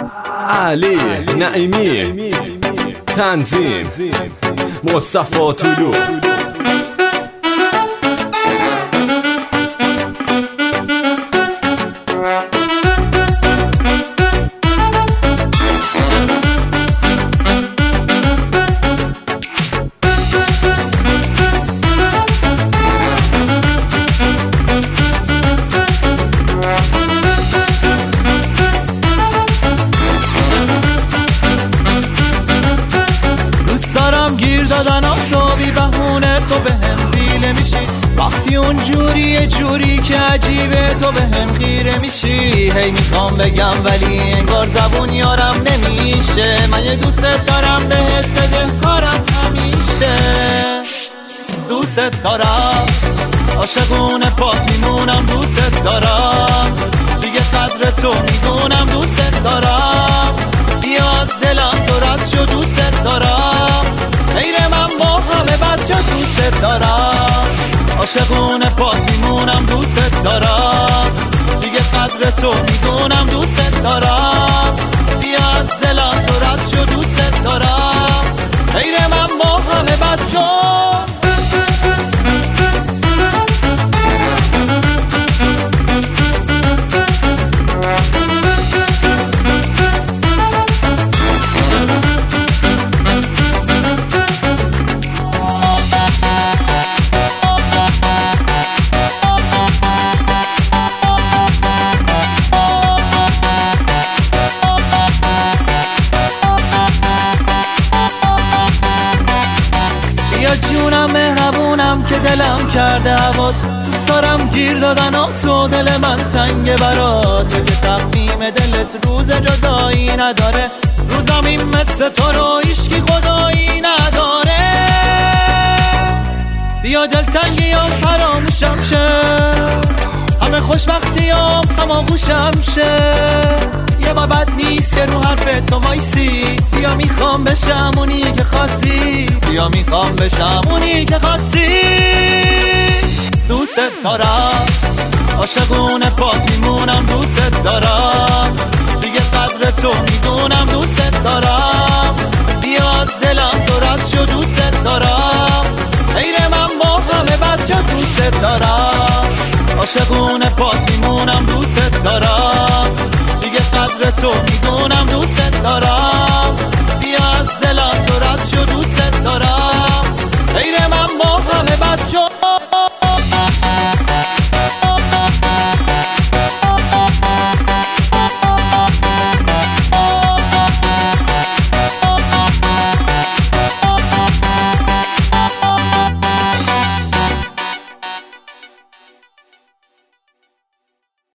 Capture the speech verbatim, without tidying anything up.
علی نعیمی، تنظیم مصطفی طلوع. گیر دادن تو بی بهونه، تو به هم دیله میشی وقتی اون جوری جوری که عجیبه، تو به هم خیره میشی. هی میخوام بگم ولی انگار زبون یارم نمیشه، من یه دوست دارم بهت بده کارم همیشه. دوست دارم عاشقونه پات میمونم، دوست دارم دیگه قدر تو میدونم، دوست دارم بیا از دلم تو رد شو، دوست دارم غیر من با همه بچه، دوست دارم عاشقونه پات میمونم، دوست دارم دیگه قدر تو میدونم، دوست دارم بیا از دلم تو رد شو، دوست دارم غیر من با همه بچه. یا جونم مهربونم که دلم کرده هوات، دوست دارم گیر دادن ها تو، دل من تنگ برات، تو که تقویم دلت روز جدایی نداره، روزم این مثل تو رو هیچکی خدایی نداره. بیا دلتنگی هم فراموشم شه، همه خوشبختی هم هماغوشم شه، یه بار بد نیست که رو حرف تو وایسی، بیا میخوام بشم اونی که خواستی، بیا میخوام بشم اونی که خواستی. دوست دارم عاشقونه پات میمونم، دوست دارم دیگه قدر تو میدونم، دوست دارم بیا از دلم تو رد شو، دوست دارم غیر من با همه بچه، دوست دارم عاشقونه پات میمونم، دوست دارم دیگه قدر تو میدونم، دوست دارم بیا از دلم تو رد شو، دوست دارم غیر من با همه بچه.